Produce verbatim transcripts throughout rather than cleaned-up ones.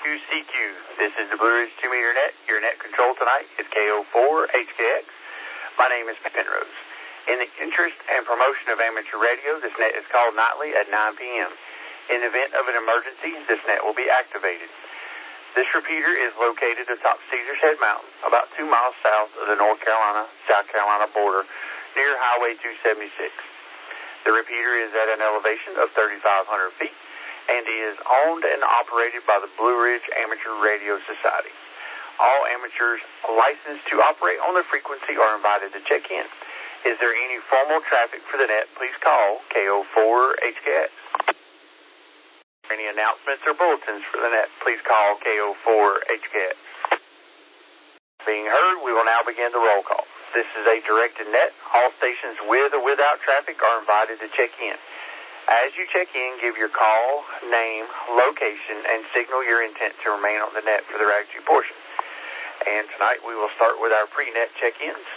C Q. This is the Blue Ridge two meter net. Your net control tonight is K O four H K X. My name is Penrose. In the interest and promotion of amateur radio, this net is called nightly at nine p.m. In the event of an emergency, this net will be activated. This repeater is located atop Caesar's Head Mountain, about two miles south of the North Carolina-South Carolina border, near Highway two seventy-six. The repeater is at an elevation of thirty-five hundred feet and is owned and operated by the Blue Ridge Amateur Radio Society. All amateurs licensed to operate on the frequency are invited to check in. Is there any formal traffic for the net? Please call K O four H K X. Any announcements or bulletins for the net? Please call K O four H K X. Being heard, we will now begin the roll call. This is a directed net. All stations with or without traffic are invited to check in. As you check in, give your call, name, location, and signal your intent to remain on the net for the Rag two portion. And tonight we will start with our pre-net check-ins.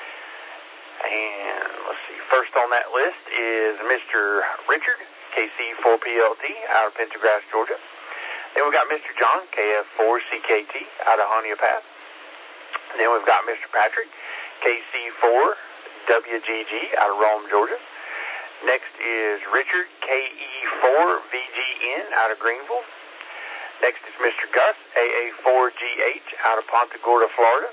And let's see, first on that list is Mister Richard, K C four P L T, out of Pendergrass, Georgia. Then we've got Mister John, K F four C K T, out of Honea Path. Then we've got Mister Patrick, K C four W G G, out of Rome, Georgia. Next is Richard, K E four V G N, out of Greenville. Next is Mister Gus, A A four G H, out of Punta Gorda, Florida.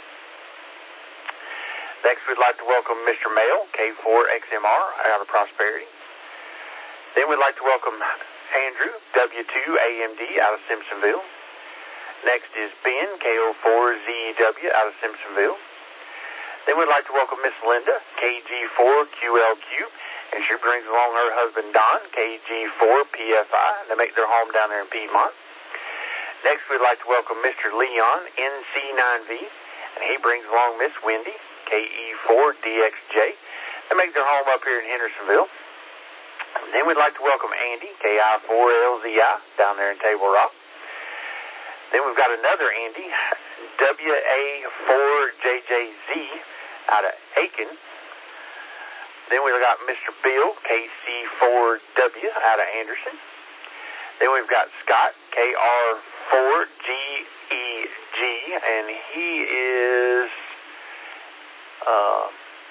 Next, we'd like to welcome Mister Mail, K four X M R, out of Prosperity. Then we'd like to welcome Andrew, W two A M D, out of Simpsonville. Next is Ben, K O four Z W, out of Simpsonville. Then we'd like to welcome Miss Linda, K G four Q L Q, and she brings along her husband Don, K G four P F I, and they make their home down there in Piedmont. Next, we'd like to welcome Mister Leon, N C nine V, and he brings along Miss Wendy, K E four D X J, and make their home up here in Hendersonville. And then we'd like to welcome Andy, K I four L Z I, down there in Table Rock. Then we've got another Andy, W A four J J Z, out of Aiken. Then we've got Mister Bill, K C four W, out of Anderson. Then we've got Scott, K R four G E G, and he is uh,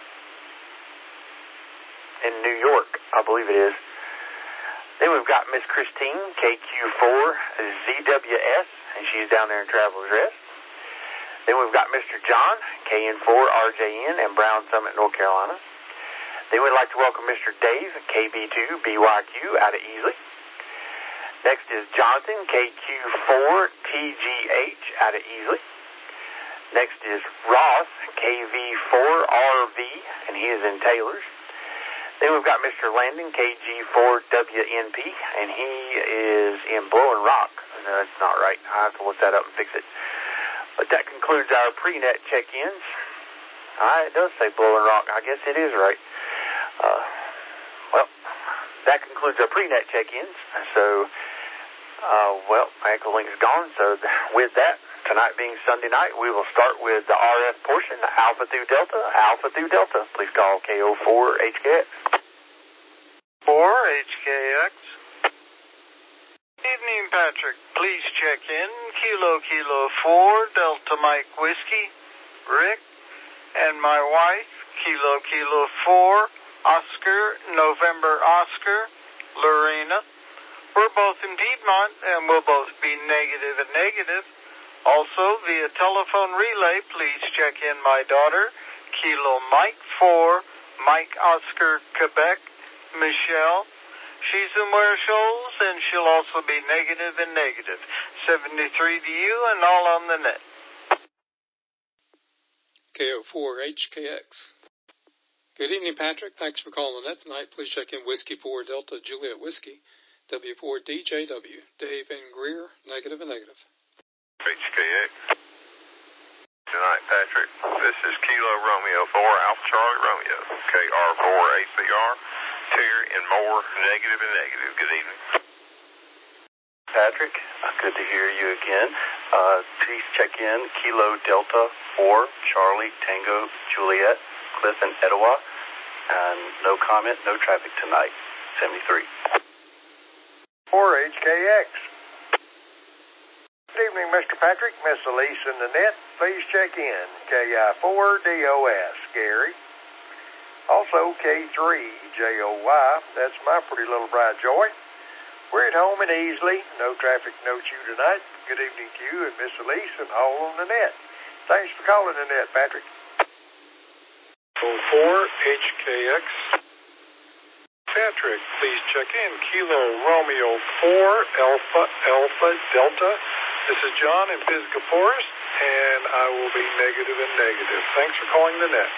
in New York, I believe it is. Then we've got Miss Christine, K Q four Z W S, and she's down there in Traveler's Rest. Then we've got Mister John, K N four R J N, and Brown Summit, North Carolina. Then we'd like to welcome Mister Dave, K B two B Y Q, out of Easley. Next is Jonathan, K Q four T G H, out of Easley. Next is Ross, K V four R V, and he is in Taylor's. Then we've got Mister Landon, K G four W N P, and he is in Blowing Rock. No, that's not right. I have to look that up and fix it. But that concludes our pre-net check-ins. Uh, it does say Blowing Rock. I guess it is right. Uh, well, that concludes our pre-net check-ins. So, uh, well, Ankle Link's gone. So with that, tonight being Sunday night, we will start with the R F portion, Alpha through Delta, Alpha through Delta. Please call K O four H K X. four H K X. Evening, Patrick. Please check in. Kilo Kilo four Delta Mike Whiskey, Rick, and my wife, Kilo Kilo four Oscar November Oscar, Lorena. We're both in Piedmont, and we'll both be negative and negative. Also, via telephone relay, please check in my daughter, Kilo Mike four, Mike Oscar Quebec, Michelle. She's in Ware Shoals, and she'll also be negative and negative. seventy-three to you, and all on the net. K O four H K X. Good evening, Patrick. Thanks for calling the net tonight. Please check in Whiskey four Delta Juliet Whiskey, W four D J W, Dave and Greer, negative and negative. H K X. Tonight, Patrick. This is Kilo Romeo four, Alpha Charlie Romeo, K R four A C R, Terry and Moore, negative and negative. Good evening. Patrick, uh, good to hear you again. Uh, please check in Kilo Delta four, Charlie Tango Juliet, Cliff and Etowah, and no comment, no traffic tonight. seventy-three. four H K X. evening, Mister Patrick, Miss Elise and Nanette. Please check in. K I four D O S, Gary. Also K three J O Y. That's my pretty little bride, Joy. We're at home and easily. No traffic, no chew tonight. Good evening to you and Miss Elise and all on the net. Thanks for calling, Nanette, Patrick. oh four H K X. Patrick, please check in. Kilo Romeo four Alpha Alpha Delta. This is John in Pisgah Forest, and I will be negative and negative. Thanks for calling the net.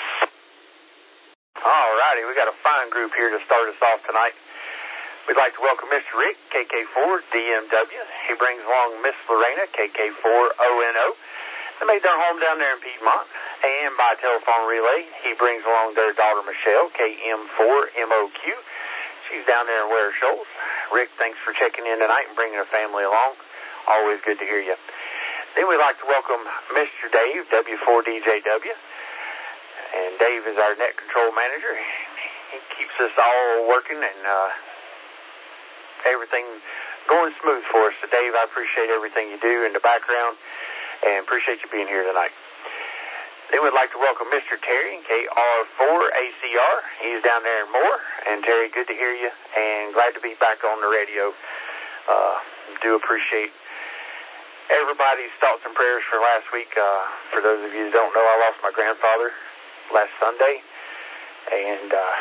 All righty, we got a fine group here to start us off tonight. We'd like to welcome Mister Rick, K K four D M W. He brings along Miss Lorena, K K four O N O. They made their home down there in Piedmont. And by telephone relay, he brings along their daughter Michelle, K M four M O Q. She's down there in Ware Shoals. Rick, thanks for checking in tonight and bringing a family along. Always good to hear you. Then we'd like to welcome Mister Dave, W four D J W. And Dave is our net control manager. He keeps us all working and uh, everything going smooth for us. So, Dave, I appreciate everything you do in the background and appreciate you being here tonight. Then we'd like to welcome Mister Terry, K R four A C R. He's down there in Moore. And, Terry, good to hear you and glad to be back on the radio. Uh, do appreciate everybody's thoughts and prayers for last week. Uh, for those of you who don't know, I lost my grandfather last Sunday and uh,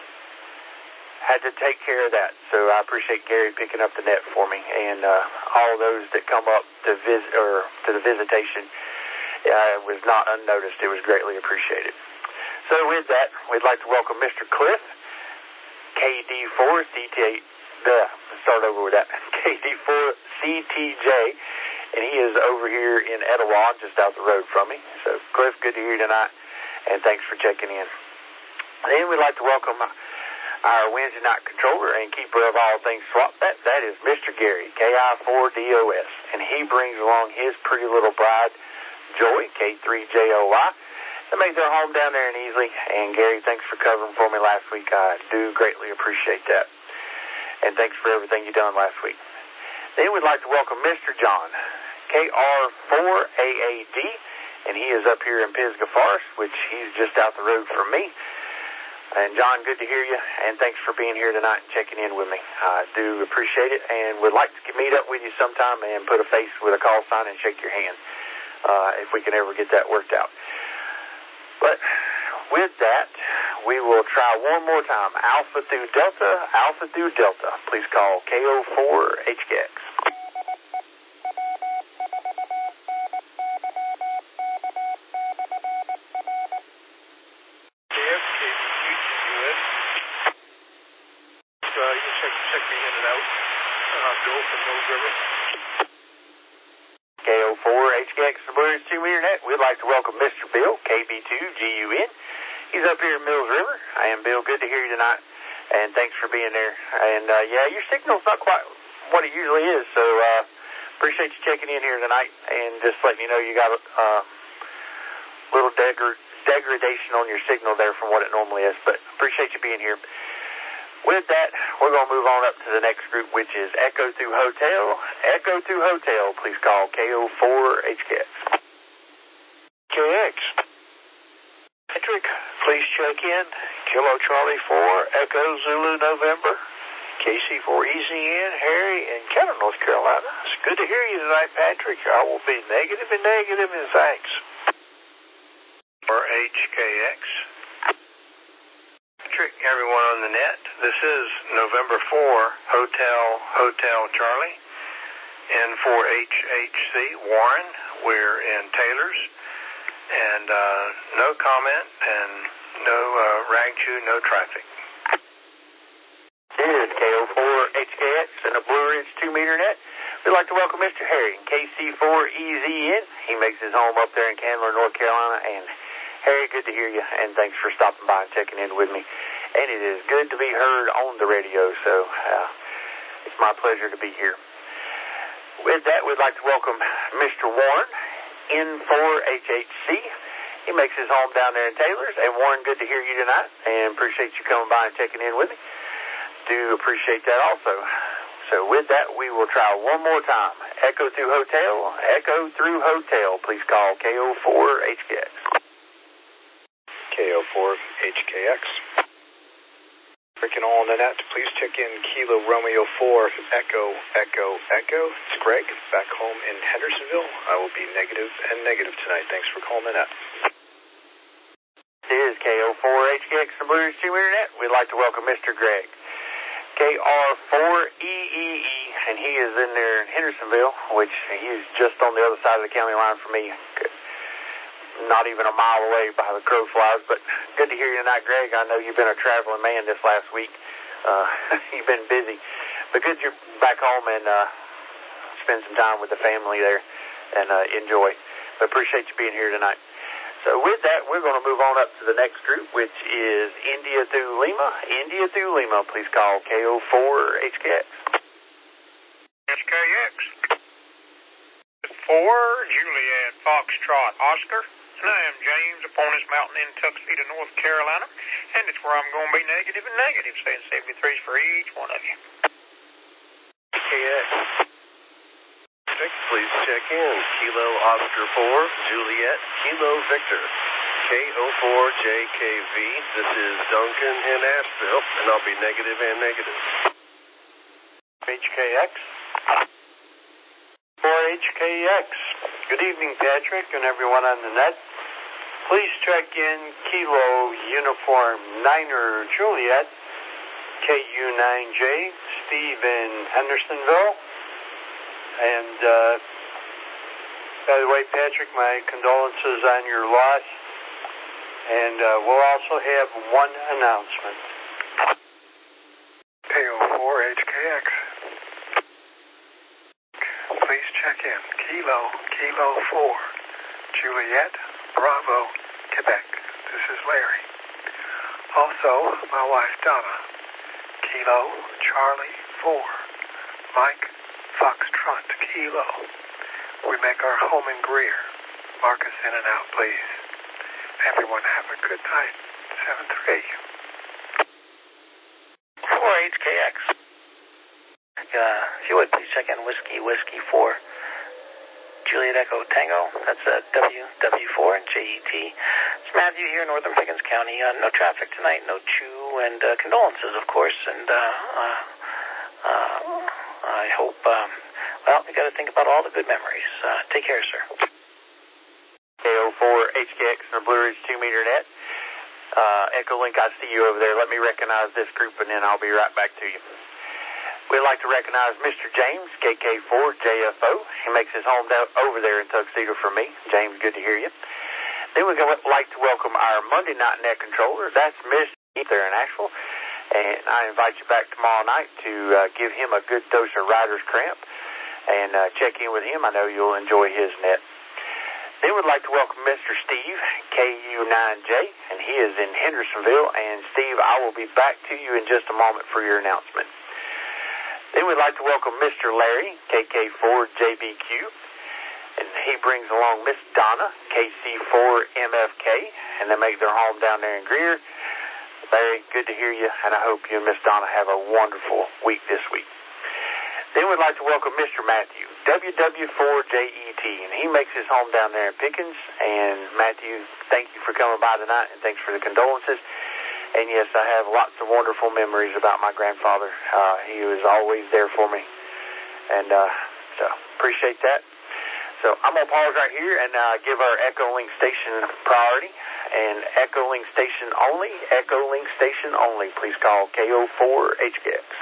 had to take care of that. So I appreciate Gary picking up the net for me and uh, all those that come up to visit or to the visitation. Uh, it was not unnoticed. It was greatly appreciated. So with that, we'd like to welcome Mister Cliff, K D four C T, uh, start over with that, K D four C T J, and he is over here in Etowah, just out the road from me. So Cliff, good to hear you tonight, and thanks for checking in. Then we'd like to welcome our Wednesday night controller and keeper of all things swap. That, that is Mister Gary, K I four D O S, and he brings along his pretty little bride, Joy, K three J O Y. They made their home down there in Easley. And Gary, thanks for covering for me last week. I do greatly appreciate that. And thanks for everything you done last week. Then we'd like to welcome Mister John, K R four A A D, and he is up here in Pisgah Forest, which he's just out the road from me. And John, good to hear you, and thanks for being here tonight and checking in with me. I do appreciate it, and would like to meet up with you sometime and put a face with a call sign and shake your hand. Uh, if we can ever get that worked out. But with that, we will try one more time. Alpha through Delta, Alpha through Delta. Please call K O four H K X. Yes, K U U S. Uh, you can check, check me in and out. Uh, Bill from Mills River. K O four H K X from Blue Ridge two meter net. We'd like to welcome Mister Bill, K B two G U N. He's up here in Mills River. And Bill, good to hear you tonight, and thanks for being there. And uh, yeah, your signal's not quite what it usually is, so uh, appreciate you checking in here tonight and just letting you know you got a uh, little degr- degradation on your signal there from what it normally is, but appreciate you being here. With that, we're going to move on up to the next group, which is Echo through Hotel. Echo through Hotel, please call K O four H K X. K X. Patrick, please check in. Kilo Charlie four, Echo Zulu November. K C four E Z N, Harry in Kenner, North Carolina. It's good to hear you tonight, Patrick. I will be negative and negative, and thanks. For H K X. Patrick, everyone on the net. This is November fourth, Hotel, Hotel Charlie. And for H H C, Warren, we're in Taylor's. And uh, no comment and no uh, rag chew, no traffic. This is K O four H K X and a Blue Ridge two meter net. We'd like to welcome Mister Harry in K C four E Z N. He makes his home up there in Candler, North Carolina. And Harry, good to hear you, and thanks for stopping by and checking in with me. And it is good to be heard on the radio, so uh, it's my pleasure to be here. With that, we'd like to welcome Mister Warren, N four H H C. He makes his home down there in Taylor's. And Warren, good to hear you tonight, and appreciate you coming by and checking in with me. Do appreciate that also. So with that, we will try one more time. Echo through Hotel, Echo through Hotel. Please call K O four H K X. K O four H K X. Freaking all on the net. Please check in Kilo Romeo four, Echo, Echo, Echo. It's Greg, back home in Hendersonville. I will be negative and negative tonight. Thanks for calling the net. This is K O four H K X, the Blue Ridge two meter net. We'd like to welcome Mister Greg. K R four E E E, and he is in there in Hendersonville, which he's just on the other side of the county line for me. Not even a mile away by the crow flies, but good to hear you tonight, Greg. I know you've been a traveling man this last week. Uh, you've been busy, but good you're back home and uh, spend some time with the family there and uh, enjoy. But appreciate you being here tonight. So with that, we're going to move on up to the next group, which is India through Lima. India through Lima, please call K O four H K X. H K X. four Juliet Foxtrot Oscar. And I am James upon this mountain in Tuxedo, North Carolina, and it's where I'm going to be negative and negative, saying seventy-threes for each one of you. K X. Please check in. Kilo Oscar four, Juliet, Kilo Victor. K O four J K V. This is Duncan in Asheville, and I'll be negative and negative. H K X. four H K X. Good evening, Patrick, and everyone on the net. Please check in Kilo Uniform Niner Juliet, K U nine J, Steve in Hendersonville. And, uh, by the way, Patrick, my condolences on your loss. And uh, we'll also have one announcement. K O four H K X. Please check in. Kilo, Kilo four, Juliet, Bravo, Quebec. This is Larry. Also, my wife Donna. Kilo, Charlie four, Mike, Foxtrot, Kilo. We make our home in Greer. Mark us in and out, please. Everyone have a good night. seven three. four H K X. Uh, if you would, please check in Whiskey, Whiskey four, Juliet Echo Tango. That's a W W four and J E T. It's Matthew here in Northern Pickens County. Uh, no traffic tonight, no chew, and uh, condolences, of course. And uh, uh, uh, I hope, um, well, we got to think about all the good memories. Uh, take care, sir. K O four H K X and the Blue Ridge two meter net. Uh, Echo Link, I see you over there. Let me recognize this group, and then I'll be right back to you. We'd like to recognize Mister James, K K four J F O. He makes his home down over there in Tuxedo for me. James, good to hear you. Then we'd like to welcome our Monday night net controller. That's Mister Keith there in Asheville. And I invite you back tomorrow night to uh, give him a good dose of rider's cramp and uh, check in with him. I know you'll enjoy his net. Then we'd like to welcome Mister Steve, K U nine J, and he is in Hendersonville. And Steve, I will be back to you in just a moment for your announcement. Then we'd like to welcome Mister Larry, K K four J B Q, and he brings along Miss Donna, K C four M F K, and they make their home down there in Greer. Larry, good to hear you, and I hope you and Miss Donna have a wonderful week this week. Then we'd like to welcome Mister Matthew, W W four J E T, and he makes his home down there in Pickens. And Matthew, thank you for coming by tonight, and thanks for the condolences. And yes, I have lots of wonderful memories about my grandfather. Uh, he was always there for me, and uh, so appreciate that. So I'm going to pause right here and uh, give our Echo Link station priority. And Echo Link station only, Echo Link station only. Please call K O four H K X.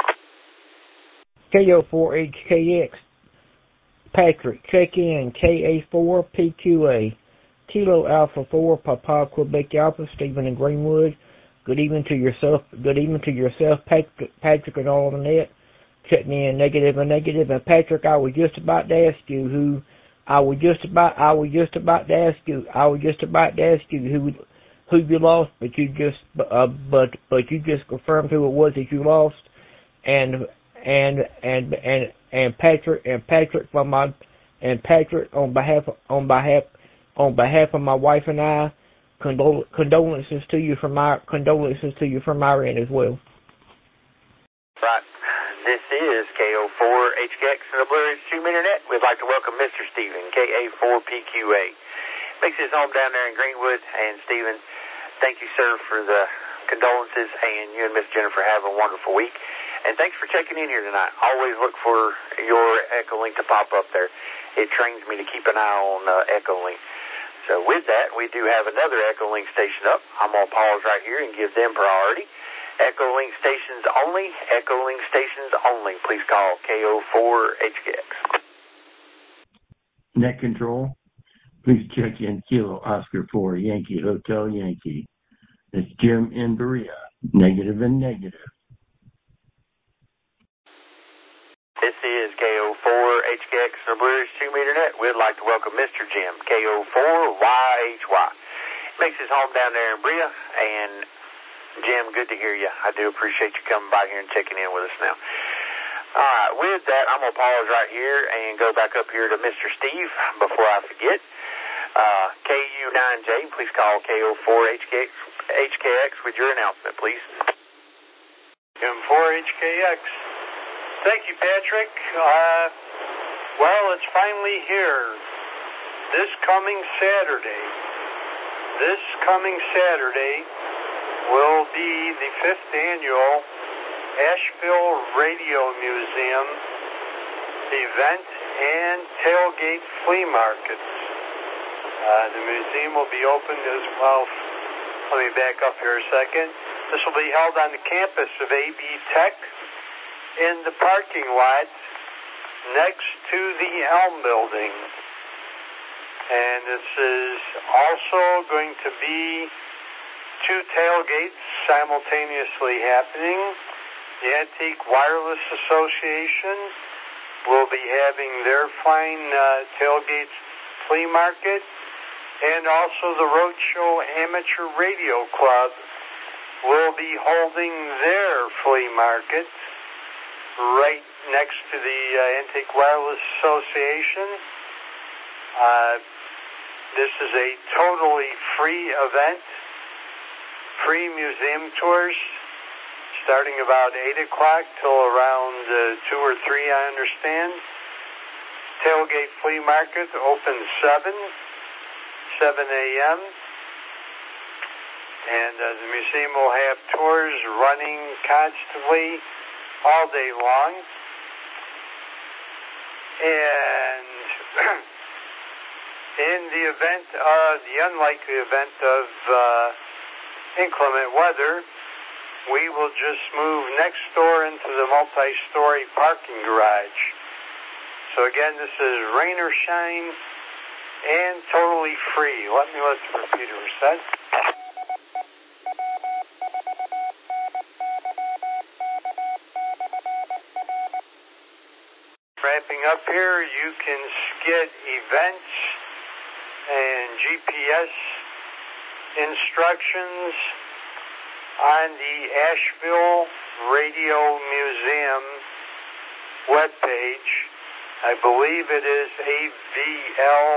K O four H K X. Patrick, check in K A four P Q A. Kilo Alpha four, Papa Quebec Alpha, Stephen in Greenwood. Good evening to yourself. Good evening to yourself, Patrick, Patrick and all on the net. Checking in negative and negative. And Patrick, I was just about to ask you who. I was just about. I was just about to ask you. I was just about to ask you who who you lost, but you just uh, but but you just confirmed who it was that you lost. And and and and and Patrick and Patrick from my and Patrick on behalf on behalf on behalf of my wife and I. Condol- condolences to you from my condolences to you from my end as well. Right. This is K O four H K X and the Blue Ridge two meter net. We'd like to welcome Mister Stephen, K A four P Q A. Makes his home down there in Greenwood. And, Stephen, thank you, sir, for the condolences. And you and Miss Jennifer have a wonderful week. And thanks for checking in here tonight. Always look for your Echolink to pop up there. It trains me to keep an eye on uh, Echolink. So with that, we do have another Echolink station up. I'm going to pause right here and give them priority. Echolink stations only. Echolink stations only. Please call K O four H K X. Net control. Please check in Kilo Oscar four Yankee Hotel Yankee. That's Jim in Berea. Negative and negative. This is K O four H K X and the Blue Ridge two meter net. We'd like to welcome Mister Jim, K O four Y H Y. Makes his home down there in Berea. And Jim, good to hear you. I do appreciate you coming by here and checking in with us now. All right, with that, I'm going to pause right here and go back up here to Mister Steve before I forget. Uh, K U nine J, please call K O four H K X with your announcement, please. M four H K X. Thank you, Patrick. Uh, well, it's finally here. This coming Saturday. This coming Saturday will be the fifth annual Asheville Radio Museum event and tailgate flea market. Uh, the museum will be open as well. Let me back up here a second. This will be held on the campus of A B Tech in the parking lot next to the Elm Building. And this is also going to be two tailgates simultaneously happening. The Antique Wireless Association will be having their fine uh, tailgate flea market, and also the Roadshow Amateur Radio Club will be holding their flea market right next to the uh, Antique Wireless Association. Uh, this is a totally free event. Free museum tours starting about eight o'clock till around uh, two or three, I understand. Tailgate Flea Market opens seven, seven a.m. And uh, the museum will have tours running constantly all day long. And in the event of, the unlikely event of uh, inclement weather, we will just move next door into the multi-story parking garage. So again, this is rain or shine and totally free. Let me let the repeater reset. Wrapping up here, you can get events and G P S instructions on the Asheville Radio Museum webpage. I believe it is A V L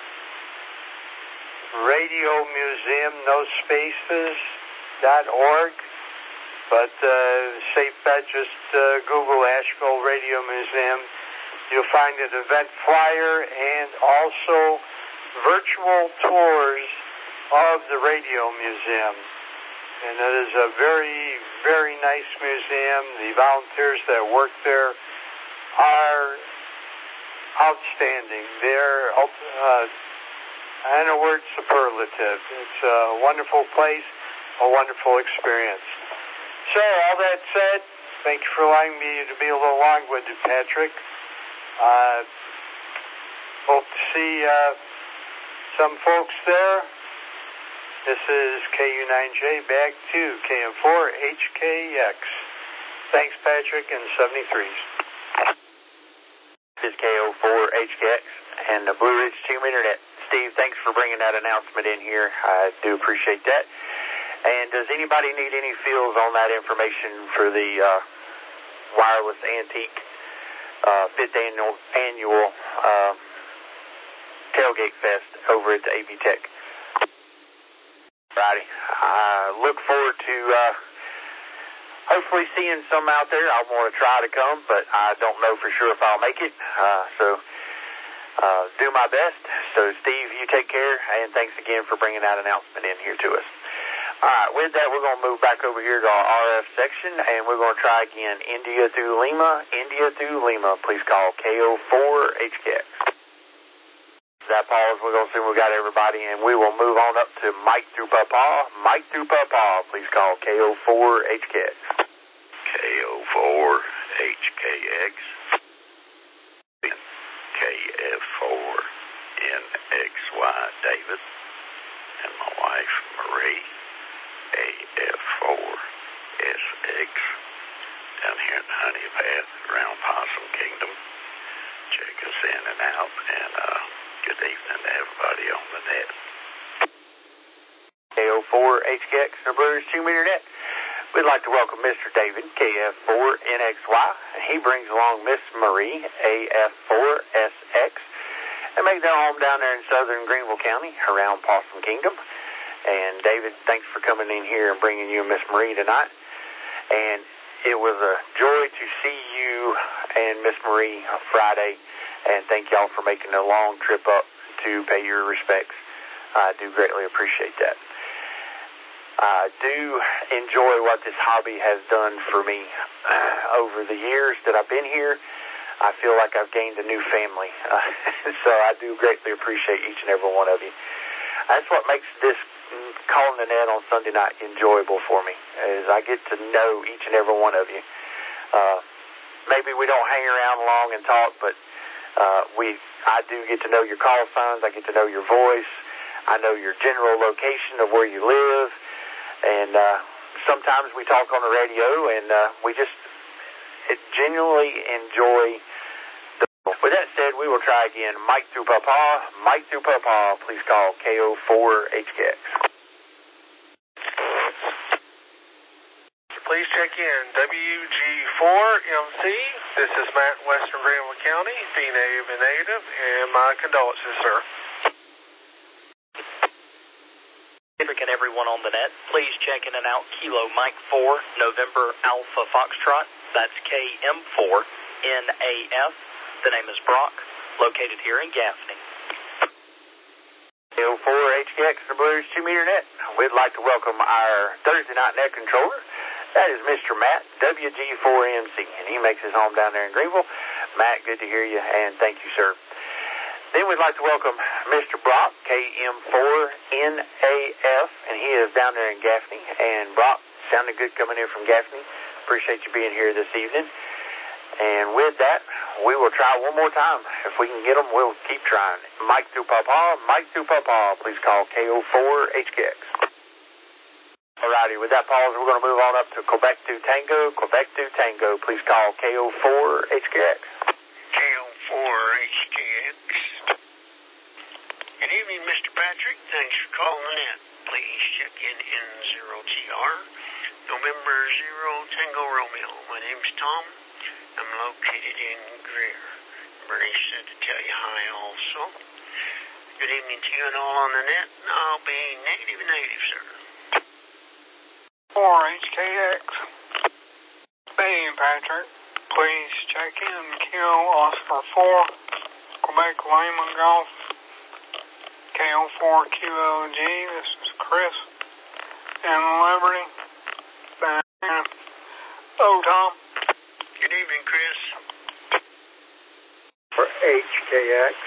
Radio Museum, no spaces, dot org. But uh, safe bet, just uh, Google Asheville Radio Museum. You'll find an event flyer and also virtual tours of the Radio Museum. And it is a very, very nice museum. The volunteers that work there are outstanding. They're, uh, in a word, superlative. It's a wonderful place, a wonderful experience. So, all that said, thank you for allowing me to be a little long-winded, Patrick. Uh, hope to see uh, some folks there. This is K U nine J back to K M four H K X. Thanks, Patrick, and seventy-threes. This is K O four H K X and the Blue Ridge two meter net. Steve, thanks for bringing that announcement in here. I do appreciate that. And does anybody need any feels on that information for the uh, Wireless Antique uh, fifth annual, annual uh, Tailgate Fest over at the A B Tech? Righty. I look forward to uh, hopefully seeing some out there. I want to try to come, but I don't know for sure if I'll make it. Uh, so uh, do my best. So, Steve, you take care, and thanks again for bringing that announcement in here to us. All right, with that, we're going to move back over here to our R F section, and we're going to try again. India through Lima. India through Lima. Please call K O four H K X. That pause, we're going to see we got everybody, and we will move on up to Mike through Papa. Mike through Papa, please call K O four H K X. K O four H K X. K F four N X Y David. And my wife, Marie. A F four S X. Down here in the Honey Path, around Possum Kingdom. Check us in and out, and, uh, good evening to everybody on the net. K O four H K X, the Brewers two meter net. We'd like to welcome Mister David, K F four N X Y, and he brings along Miss Marie, A F four S X, and make their home down there in southern Greenville County, around Possum Kingdom. And David, thanks for coming in here and bringing you Miss Marie tonight. And it was a joy to see you and Miss Marie on Friday. And thank y'all for making a long trip up to pay your respects. I do greatly appreciate that. I do enjoy what this hobby has done for me uh, over the years that I've been here. I feel like I've gained a new family. Uh, so I do greatly appreciate each and every one of you. That's what makes this calling the net on Sunday night enjoyable for me, is I get to know each and every one of you. Uh, maybe we don't hang around long and talk, but uh, we, I do get to know your call signs. I get to know your voice. I know your general location of where you live, and uh, sometimes we talk on the radio, and uh, we just it genuinely enjoy. With that said, we will try again. Mike through Papa. Mike through Papa, please call K O four H K X. Please check in W G four M C. This is Matt, Western Greenville County, the native and native, and my condolences, sir. And everyone on the net, please check in and out Kilo Mike four, November Alpha Foxtrot. That's K M four N A F. The name is Brock, located here in Gaffney. K O four H K X, the Blues two meter net. We'd like to welcome our Thursday night net controller. That is Mister Matt, W G four M C, and he makes his home down there in Greenville. Matt, good to hear you, and thank you, sir. Then we'd like to welcome Mister Brock, K M four N A F, and he is down there in Gaffney. And Brock, sounded good coming in from Gaffney. Appreciate you being here this evening. And with that, we will try one more time. If we can get them, we'll keep trying. Mike through Papa, Mike through Papa, please call K O four H K X. Alrighty, with that pause, we're going to move on up to Quebec through Tango, Quebec through Tango, please call K O four H K X. K O four H K X. Good evening, Mister Patrick. Thanks for calling in. Please check in N zero T R, November zero Tango Romeo. My name's Tom. I'm located in Greer. Bernie said to tell you hi also. Good evening to you and all on the net. I'll be negative and negative, sir. four H K X. Hey, Patrick. Please check in Kilo Oscar four, Quebec Lima Golf. K O four Q L G. This is Chris. And Liberty. And, oh, Tom. Good evening, Chris. For H K X,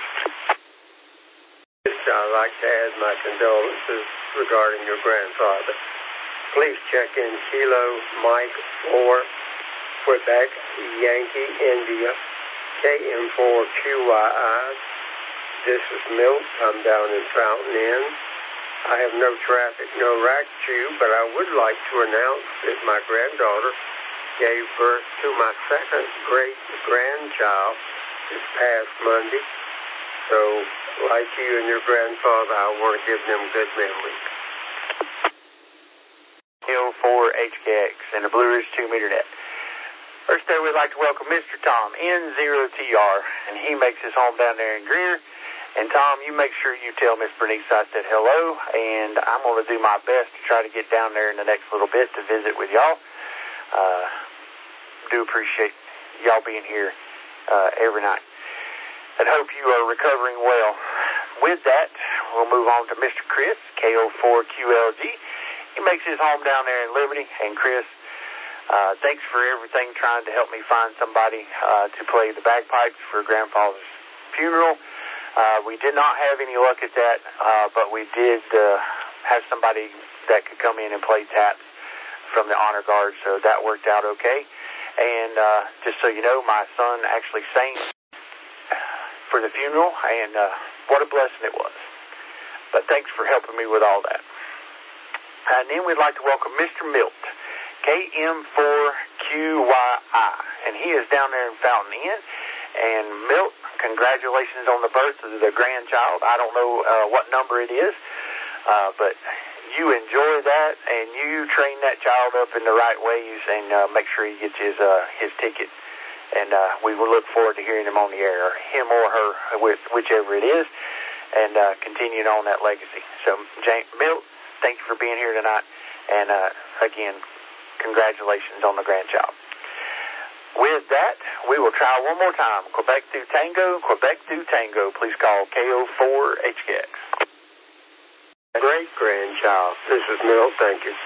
I'd like to add my condolences regarding your grandfather. Please check in Kilo Mike four, Quebec Yankee India, K M four Q Y I. This is Milt. I'm down in Fountain Inn. I have no traffic, no rack chew, but I would like to announce that my granddaughter gave birth to my second great-grandchild this past Monday. So, like you and your grandfather, I want to give them good memories. K O four H K X and the Blue Ridge two meter net. First there, we'd like to welcome Mister Tom, N zero T R, and he makes his home down there in Greer. And Tom, you make sure you tell Miss Bernice I said hello, and I'm going to do my best to try to get down there in the next little bit to visit with y'all. uh, do appreciate y'all being here uh, every night. And hope you are recovering well. With that, we'll move on to Mister Chris, K O four Q L G. He makes his home down there in Liberty. And Chris, uh, thanks for everything, trying to help me find somebody uh, to play the bagpipes for Grandpa's funeral. Uh, we did not have any luck at that, uh, but we did uh, have somebody that could come in and play taps from the honor guard, so that worked out okay. And uh, just so you know, my son actually sang for the funeral, and uh, what a blessing it was. But thanks for helping me with all that. And then we'd like to welcome Mister Milt, K M four Q Y I, and he is down there in Fountain Inn. And Milt, congratulations on the birth of the grandchild. I don't know uh, what number it is, uh, but you enjoy that, and you train that child up in the right ways, and uh, make sure he gets his uh, his ticket. And uh, we will look forward to hearing him on the air, or him or her, with whichever it is, and uh, continuing on that legacy. So, James, Milt, thank you for being here tonight, and uh, again, congratulations on the grandchild. With that, we will try one more time. Quebec through Tango, Quebec through Tango. Please call K O four H K X. Great grandchild. This is Milt. Thank you.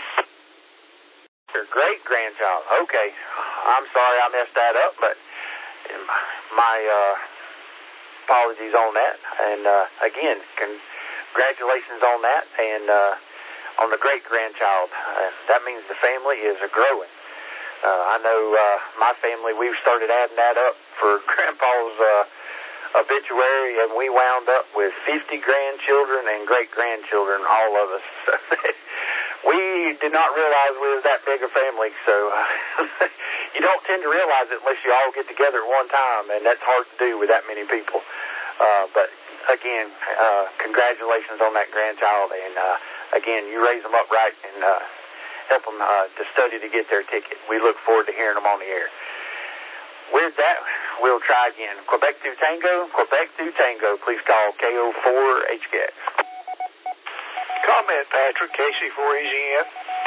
Your great grandchild. Okay. I'm sorry I messed that up, but my uh, apologies on that. And uh, again, congratulations on that, and uh, on the great grandchild. Uh, that means the family is a growing. Uh, I know uh, my family, we've started adding that up for Grandpa's uh, obituary, and we wound up with fifty grandchildren and great-grandchildren, all of us. We did not realize we was that big a family, so uh, you don't tend to realize it unless you all get together at one time, and that's hard to do with that many people. Uh, but, again, uh, congratulations on that grandchild, and, uh, again, you raise them up right and uh, help them uh, to study to get their ticket. We look forward to hearing them on the air. With that, we'll try again. Quebec through Tango, Quebec through Tango. Please call K O four H K X. Comment, Patrick, K C four E Z N.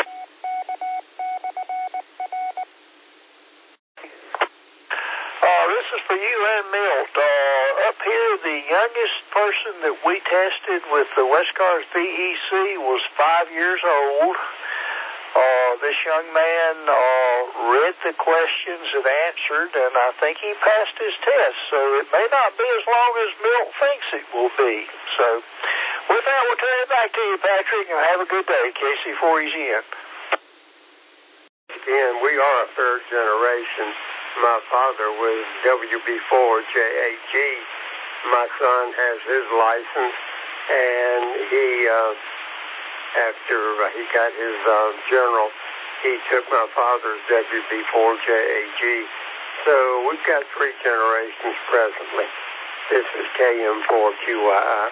Uh, this is for you and Milt. Uh, up here, the youngest person that we tested with the Westcars B E C was five years old. Uh, this young man uh, read the questions and answered, and I think he passed his test. So it may not be as long as Milt thinks it will be. So with that, we'll turn it back to you, Patrick, and have a good day. K C four E Z N. Again, we are a third generation. My father was W B four J eight G. My son has his license, and he, uh, after he got his uh, general, he took my father's W B four J eight G. So we've got three generations presently. This is K M four Q Y I.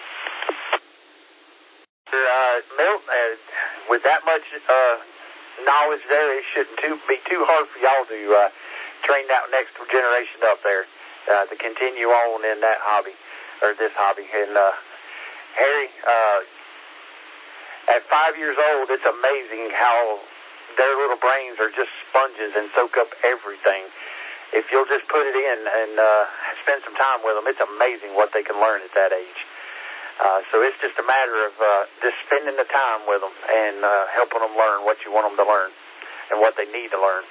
Uh, Milt, uh, with that much uh, knowledge there, it shouldn't too, be too hard for y'all to uh, train that next generation up there uh, to continue on in that hobby, or this hobby. And uh, Harry, uh, at five years old, it's amazing how their little brains are just sponges and soak up everything. If you'll just put it in and uh, spend some time with them, it's amazing what they can learn at that age. Uh, so it's just a matter of uh, just spending the time with them and uh, helping them learn what you want them to learn and what they need to learn.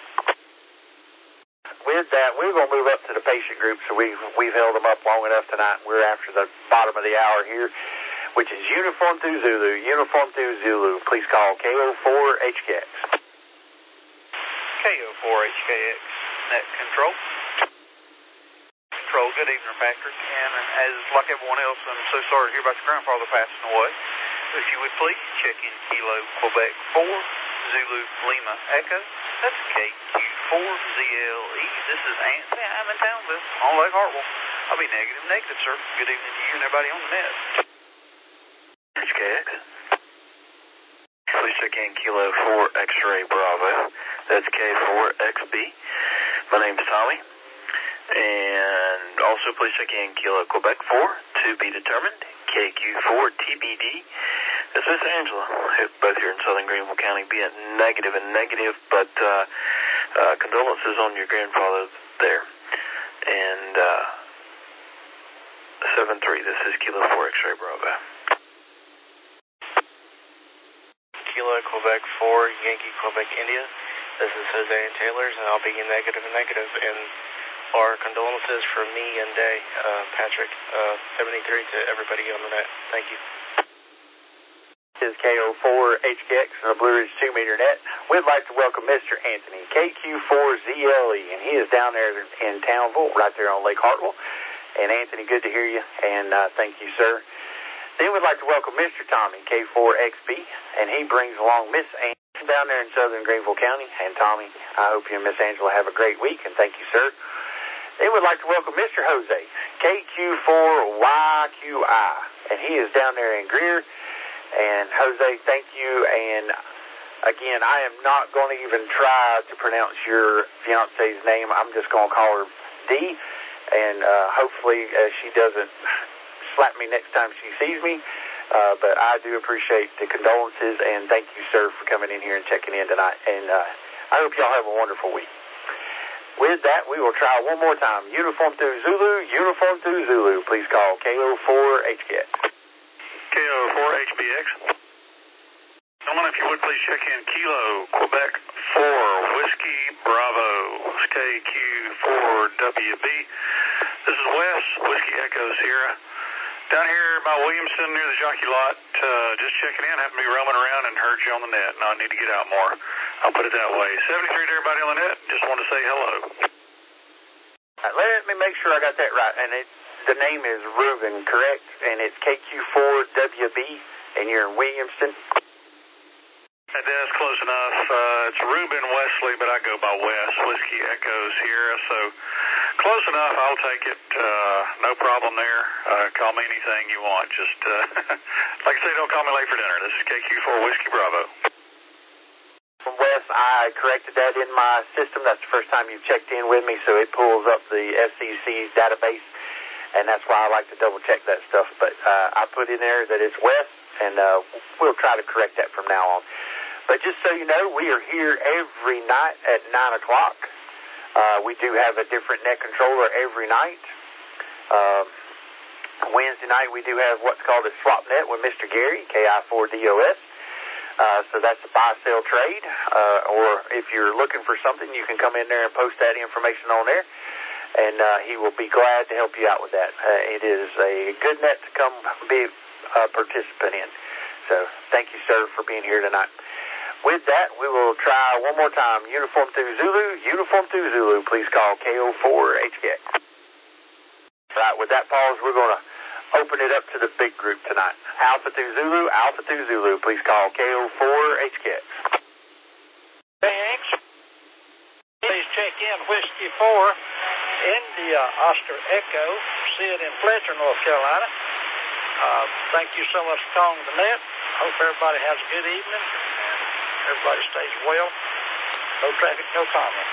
With that, we're going to move up to the patient group, so we've, we've held them up long enough tonight. We're after the bottom of the hour here, which is Uniform through Zulu. Uniform through Zulu. Please call K O four H K X. K O four H K X, net control. Control, good evening, Patrick. And as like everyone else, I'm so sorry to hear about your grandfather passing away. If you would please check in Kilo Quebec four, Zulu Lima Echo. That's K Q four Z L E. This is Anthony. I'm in Townville on Lake Hartwell. I'll be negative, negative, sir. Good evening to you and everybody on the net. H K X. Please check in Kilo four X-Ray Bravo. That's K four X B. My name's Tommy. And also please check in Kilo Quebec four, to be determined, K Q four T B D. That's Miss Angela, both here in Southern Greenville County, be it negative and negative, but uh, Uh, condolences on your grandfather there. And uh, seven three, this is Kilo four X-ray Bravo. Kilo Quebec four, Yankee Quebec India. This is Jose and Taylor's, and I'll be negative and negative. And our condolences for me and Day, uh, Patrick, uh, seventy-three to everybody on the net. Thank you. This is K O four H K X on the Blue Ridge two meter net. We'd like to welcome Mister Anthony, K Q four Z L E, and he is down there in Townville, right there on Lake Hartwell. And Anthony, good to hear you, and uh, thank you, sir. Then we'd like to welcome Mister Tommy, K four X B, and he brings along Miss Angela down there in southern Greenville County. And Tommy, I hope you and Miss Angela have a great week, and thank you, sir. Then we'd like to welcome Mister Jose, K Q four Y Q I, and he is down there in Greer. And Jose, thank you. And again, I am not going to even try to pronounce your fiance's name. I'm just going to call her D. And uh, hopefully uh, she doesn't slap me next time she sees me. Uh, but I do appreciate the condolences, and thank you, sir, for coming in here and checking in tonight. And uh, I hope y'all have a wonderful week. With that, we will try one more time. Uniform through Zulu, uniform through Zulu. Please call K O four H K X. K O four H B X. Gentlemen, if you would please check in Kilo, Quebec four, Whiskey Bravo, K Q four W B. This is Wes, Whiskey Echo Sierra. Down here by Williamson near the jockey lot, uh, just checking in. Happen to be roaming around and heard you on the net, and I need to get out more. I'll put it that way. seventy-three to everybody on the net. Just want to say hello. Right, let me make sure I got that right. And it, the name is Ruben, correct? And it's K Q four W B, and you're in Williamston? That's close enough. Uh, it's Ruben Wesley, but I go by Wes, Whiskey Echo Sierra, so close enough. I'll take it. Uh, no problem there. Uh, call me anything you want. Just, uh, like I say, don't call me late for dinner. This is K Q four Whiskey Bravo. Wes, I corrected that in my system. That's the first time you've checked in with me, so it pulls up the S E C database, and that's why I like to double-check that stuff. But uh, I put in there that it's Wes, and uh, we'll try to correct that from now on. But just so you know, we are here every night at nine o'clock. Uh, we do have a different net controller every night. Uh, Wednesday night, we do have what's called a swap net with Mister Gary, K I four D O S. Uh, so that's a buy-sell trade. Uh, or if you're looking for something, you can come in there and post that information on there. And uh, he will be glad to help you out with that. Uh, it is a good net to come be a participant in. So thank you, sir, for being here tonight. With that, we will try one more time. Uniform through Zulu, uniform through Zulu. Please call K O four H K X. Right, with that pause, we're going to open it up to the big group tonight. Alpha through Zulu, Alpha through Zulu. Please call K O four H K X. Thanks. Please check in Whiskey four, India, Oscar Echo, Sid in Fletcher, North Carolina. Uh, thank you so much for calling the net. Hope everybody has a good evening. Everybody stays well. No traffic, no comment.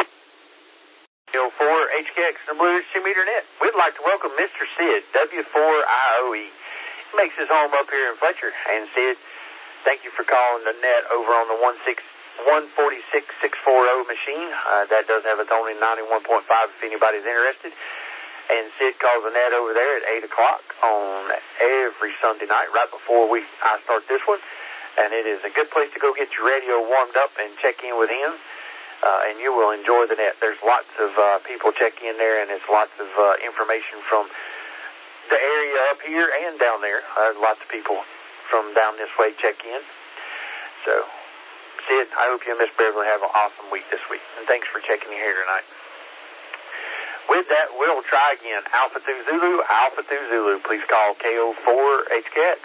K O four H K X, the Blue Ridge two meter net. We'd like to welcome Mister Sid, W four I O E. He makes his home up here in Fletcher. And Sid, thank you for calling the net over on the one forty-six six forty machine. Uh, that does have a Tony ninety-one point five if anybody's interested. And Sid calls the net over there at eight o'clock on every Sunday night, right before we I start this one. And it is a good place to go get your radio warmed up and check in with him. Uh, and you will enjoy the net. There's lots of uh, people checking in there, and it's lots of uh, information from the area up here and down there. Uh, lots of people from down this way check in. So, Sid, I hope you and Miss Beverly have an awesome week this week. And thanks for checking in here tonight. With that, we'll try again. Alpha through Zulu, Alpha through Zulu. Please call K O four H K X.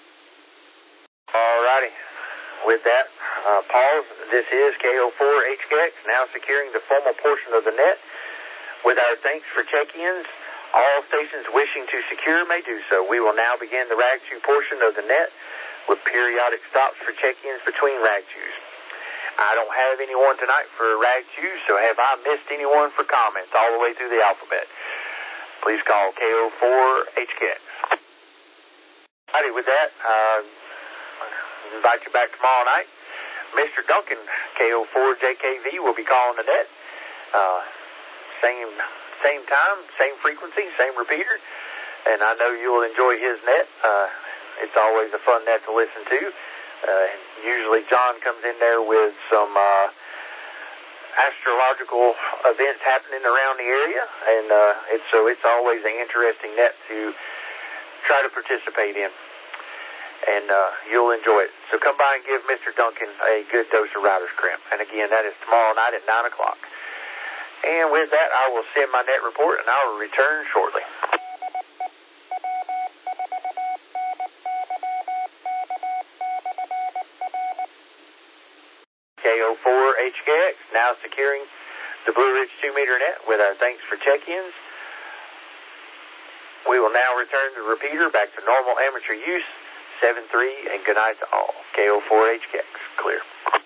All righty. With that, uh, pause. This is K O four H K X, now securing the formal portion of the net. With our thanks for check-ins, all stations wishing to secure may do so. We will now begin the rag chew portion of the net with periodic stops for check-ins between rag chews. I don't have anyone tonight for rag chews, so have I missed anyone for comments all the way through the alphabet? Please call K O four H K X. Alrighty, with that, uh, invite you back tomorrow night. Mister Duncan, K O four J K V, will be calling the net. Uh, same same time, same frequency, same repeater. And I know you'll enjoy his net. Uh, it's always a fun net to listen to. Uh, usually John comes in there with some uh, astrological events happening around the area, and uh, it's, so it's always an interesting net to try to participate in. And uh, you'll enjoy it. So come by and give Mister Duncan a good dose of Rider's Cramp. And again, that is tomorrow night at nine o'clock. And with that, I will send my net report, and I will return shortly. K O four H K X, now securing the Blue Ridge two meter net with our thanks for check-ins. We will now return the repeater back to normal amateur use, seven three, and good night to all. K O four H K X, clear.